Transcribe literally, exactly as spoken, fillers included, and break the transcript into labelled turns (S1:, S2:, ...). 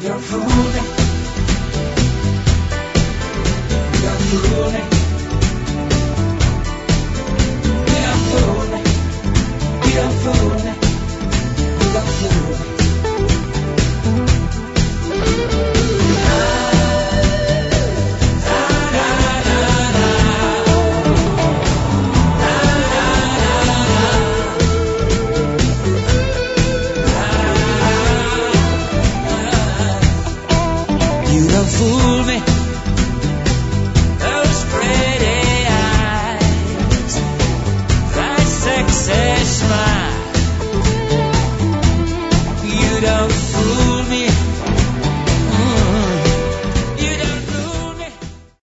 S1: You're fooling. You're fooling. You're fooling. You're fooling. You're fooling. Fool me, those pretty eyes, that sexy smile.